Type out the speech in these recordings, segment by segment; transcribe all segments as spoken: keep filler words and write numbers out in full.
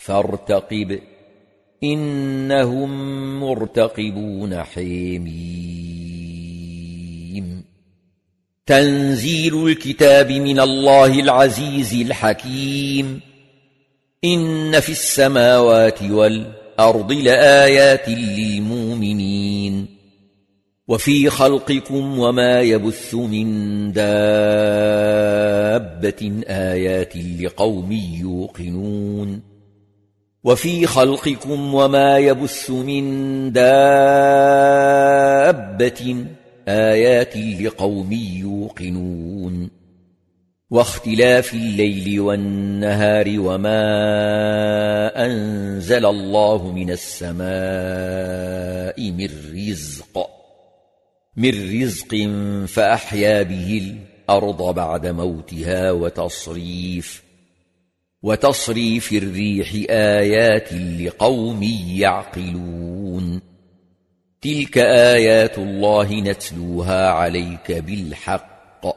فارتقب إنهم مرتقبون. حميم. تنزيل الكتاب من الله العزيز الحكيم. إن في السماوات والأرض لآيات للمؤمنين وفي خلقكم وما يبث من دابة آيات لقوم يوقنون وفي خلقكم وما يبث من دابة آيات لقوم يوقنون واختلاف الليل والنهار وما أنزل الله من السماء من رزق من رزق فأحيا به الأرض بعد موتها وتصريف وتصريف الريح آيات لقوم يعقلون. تلك آيات الله نتلوها عليك بالحق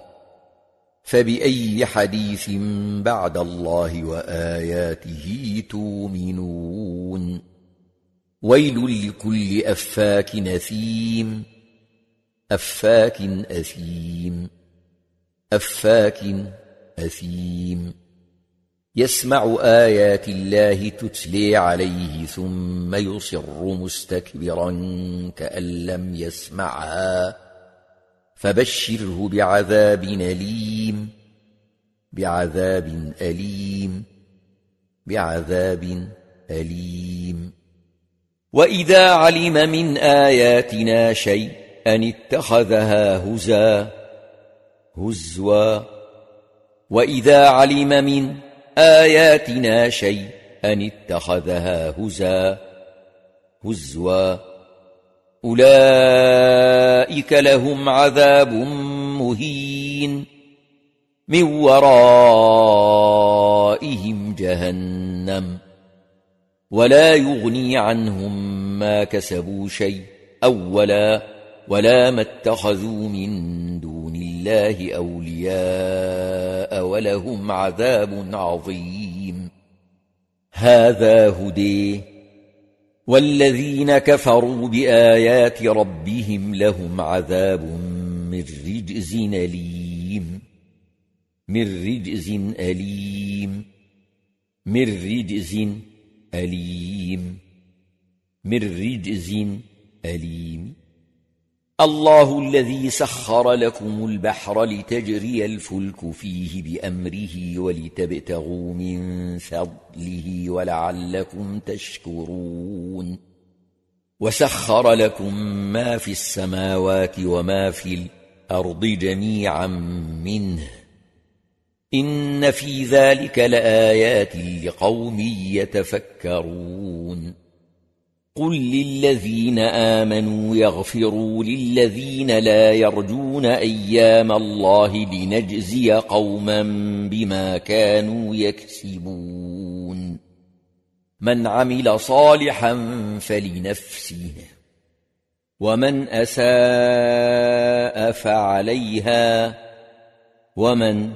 فبأي حديث بعد الله وآياته تؤمنون. ويل لكل أفاك أثيم. أفاك أثيم أفاك أثيم يسمع آيات الله تتلي عليه ثم يصر مستكبرا كأن لم يسمعها فبشره بعذاب أليم بعذاب أليم بعذاب أليم. وإذا علم من آياتنا شيئا اتخذها هزوا هزوا وإذا علم من آياتنا شيئا اتخذها هزوا هزوا أولئك لهم عذاب مهين من ورائهم جهنم ولا يغني عنهم ما كسبوا شيئا ولا ولا ما اتخذوا من دون الله أولياء ولهم عذاب عظيم. هذا هدي والذين كفروا بآيات ربهم لهم عذاب من رجز أليم من رجز أليم من رجز أليم من رجز أليم. الله الذي سخر لكم البحر لتجري الفلك فيه بأمره ولتبتغوا من فضله ولعلكم تشكرون. وسخر لكم ما في السماوات وما في الأرض جميعا منه إن في ذلك لآيات لقوم يتفكرون. قل للذين آمنوا يغفروا للذين لا يرجون أيام الله لنجزي قوما بما كانوا يكسبون. من عمل صالحا فلنفسه ومن أساء فعليها ومن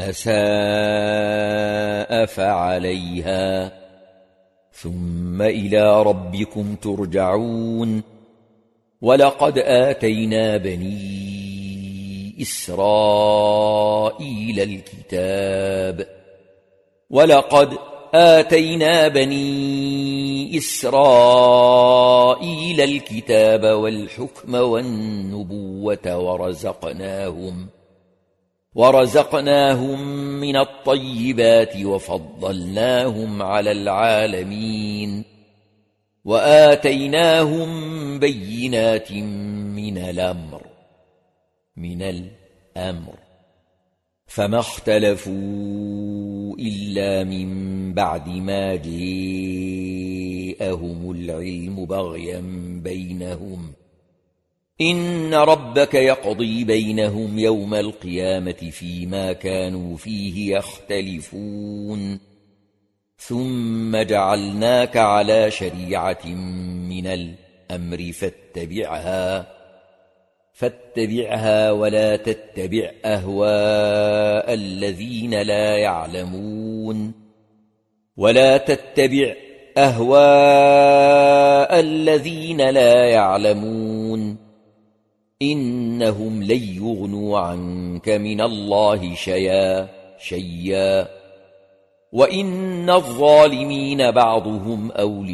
أساء فعليها ثم إلى ربكم ترجعون. ولقد آتينا بني إسرائيل الكتاب ولقد آتينا بني إسرائيل الكتاب والحكم والنبوة ورزقناهم ورزقناهم من الطيبات وفضلناهم على العالمين وآتيناهم بينات من الأمر من الأمر فما اختلفوا إلا من بعد ما جاءهم العلم بغيا بينهم إن ربك يقضي بينهم يوم القيامة فيما كانوا فيه يختلفون. ثم جعلناك على شريعة من الأمر فاتبعها فاتبعها ولا تتبع أهواء الذين لا يعلمون ولا تتبع أهواء الذين لا يعلمون إنهم لن يغنوا عنك من الله شيئا شيئا وإن الظالمين بعضهم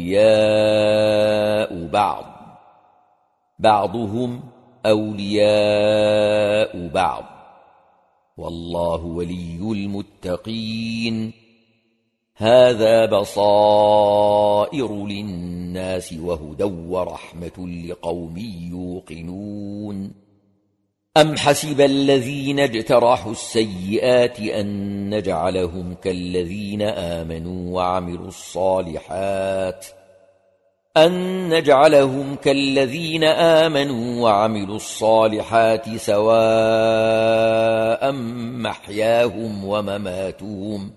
أولياء بعض بعضهم أولياء بعض والله ولي المتقين هذا بصائر للناس وهدى ورحمة لقوم يوقنون أم حسب الذين اجترحوا السيئات أن نجعلهم كالذين آمنوا وعملوا الصالحات أن نجعلهم كالذين آمنوا وعملوا الصالحات سواء محياهم ومماتهم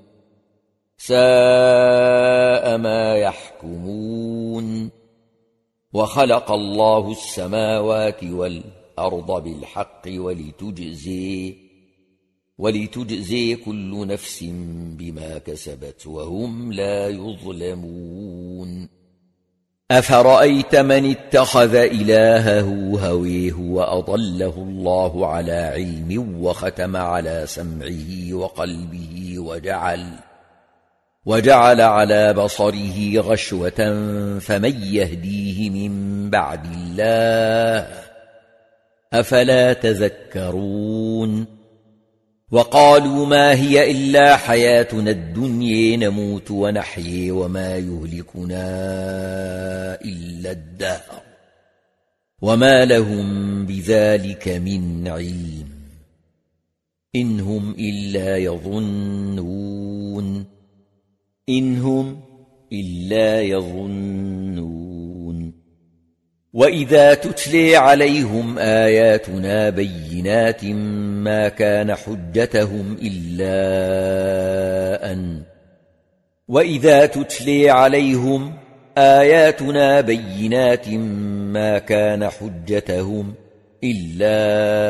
ساء ما يحكمون وخلق الله السماوات والأرض بالحق ولتجزي ولتجزي كل نفس بما كسبت وهم لا يظلمون أفرأيت من اتخذ إلهه هويه وأضله الله على علم وختم على سمعه وقلبه وجعل وجعل على بصره غشوة فمن يهديه من بعد الله أفلا تذكرون وقالوا ما هي إلا حياتنا الدنيا نموت ونحيي وما يهلكنا إلا الدهر وما لهم بذلك من علم إن هم إلا يظنون إن هم إلا يظنون وإذا تتلي عليهم آياتنا بينات ما كان حجتهم إلا أن وإذا تتلي عليهم آياتنا بينات ما كان حجتهم إلا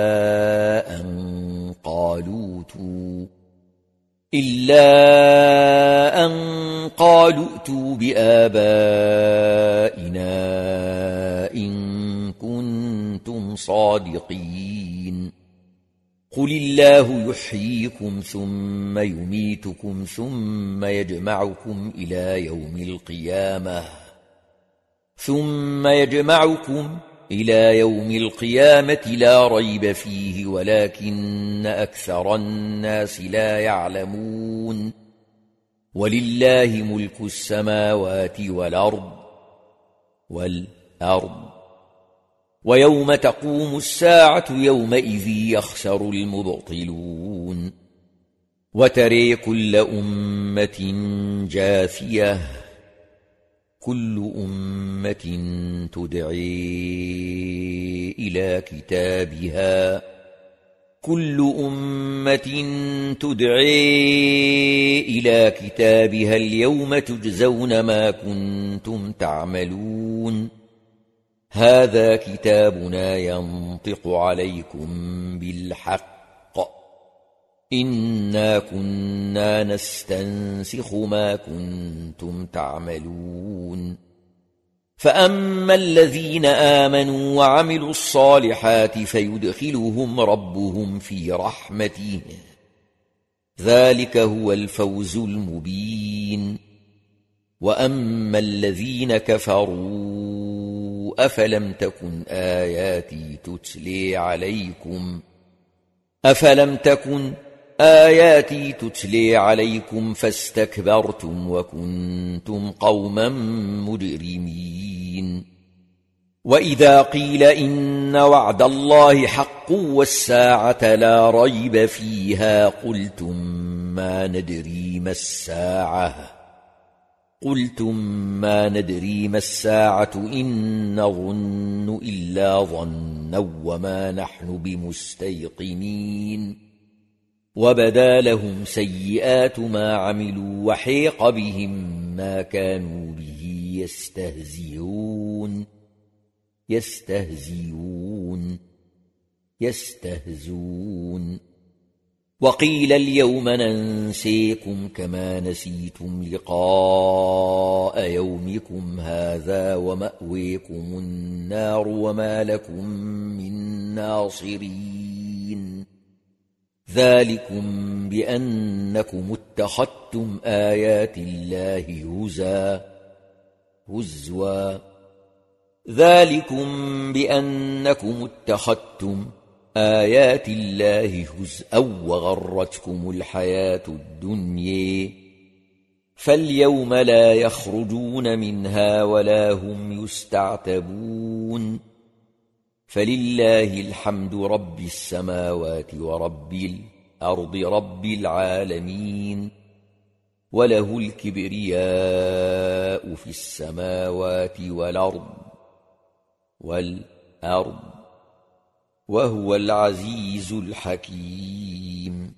أن قالوا تو إلا أن قالوا ائتوا بآبائنا إن كنتم صادقين قل الله يحييكم ثم يميتكم ثم يجمعكم إلى يوم القيامة ثم يجمعكم إلى يوم القيامة لا ريب فيه ولكن أكثر الناس لا يعلمون ولله ملك السماوات والأرض والأرض ويوم تقوم الساعة يومئذ يخسر المبطلون وترى كل أمة جاثية كل أمة تدعي إلى كتابها كل أمة تدعي إلى كتابها اليوم تجزون ما كنتم تعملون هذا كتابنا ينطق عليكم بالحق إنا كنا نستنسخ ما كنتم تعملون فأما الذين آمنوا وعملوا الصالحات فيدخلهم ربهم في رحمته ذلك هو الفوز المبين وأما الذين كفروا أفلم تكن آياتي تتلي عليكم أفلم تكن آياتي تتلي عليكم فاستكبرتم وكنتم قوما مجرمين وإذا قيل إن وعد الله حق والساعة لا ريب فيها قلتم ما ندري ما الساعة قلتم ما ندري ما الساعة إن نظن إلا ظنا وما نحن بمستيقنين وبدا لهم سيئات ما عملوا وحيق بهم ما كانوا به يستهزئون يستهزئون يستهزون وقيل اليوم ننسيكم كما نسيتم لقاء يومكم هذا ومأويكم النار وما لكم من ناصرين ذلكم بأنكم اتخذتم آيات الله هزوا هزوا ذلكم بأنكم اتخذتم آيات الله هزءا وغرتكم الحياة الدنيا فاليوم لا يخرجون منها ولا هم يستعتبون فلله الحمد رب السماوات ورب الأرض رب العالمين وله الكبرياء في السماوات والأرض والأرض وهو العزيز الحكيم.